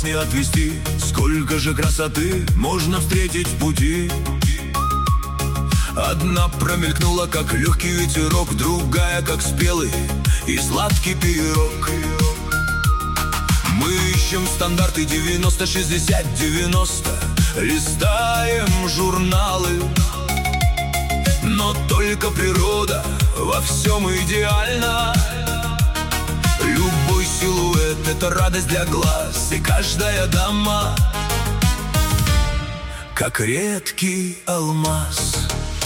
вас не отвести. Сколько же красоты можно встретить в пути. Одна промелькнула, как легкий ветерок, другая, как спелый и сладкий пирог. Мы ищем стандарты 90, 60, 90, листаем журналы. Но только природа во всем идеальна. Любой силуэт — это радость для глаз, и каждая дама как редкий алмаз.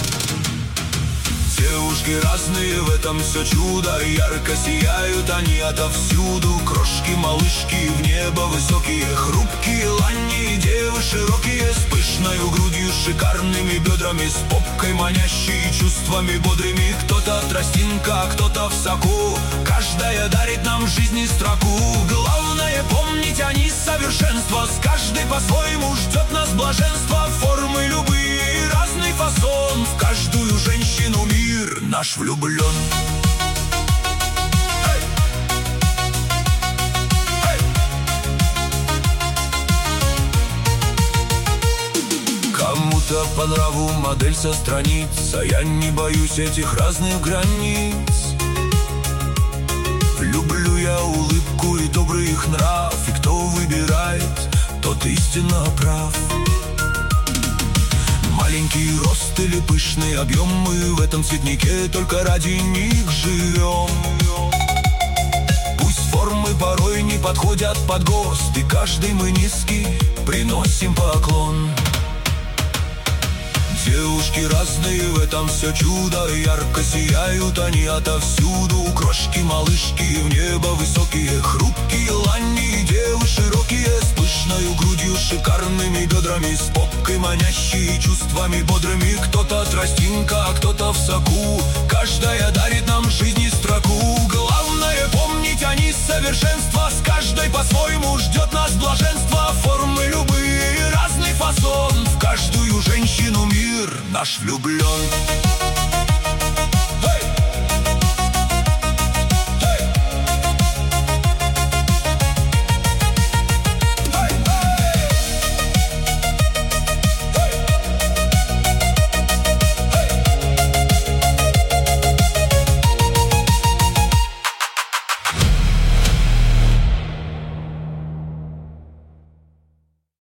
Девушки разные, в этом все чудо. Ярко сияют они отовсюду. Крошки, малышки, в небо высокие, хрупкие лани, девы широкие, с пышною грудью, шикарными бедрами, с попкой манящей, чувствами бодрыми. Кто-то тростинка, а кто-то в соку. Каждая дарит нам жизни строку. Главное помнить, они совершенство. С каждой по-своему ждет нас блаженство. Формы любые, разный фасон. В каждую женщину мир наш влюблен. Кому-то по нраву модель со страниц, а я не боюсь этих разных границ. Люблю я улыбку и добрый их нрав, и кто выбирает, тот истинно прав. Маленький рост или пышный объем, мы в этом цветнике только ради них живем. Пусть формы порой не подходят под ГОСТ, и каждый мы низкий приносим поклон. Девушки разные, в этом все чудо. Ярко сияют они отовсюду. Крошки, малышки, в небо высокие, хрупкие лани, девы широкие, с пышною грудью, шикарными бедрами, с попкой манящей, чувствами бодрыми. Кто-то тростинка, а кто-то в соку. Каждая дарит нам жизни строку. Главное помнить, они совершенство. С каждой по-своему ждет нас блаженство. Формы любые, разный фасон. В каждую женщину мир наш влюблен.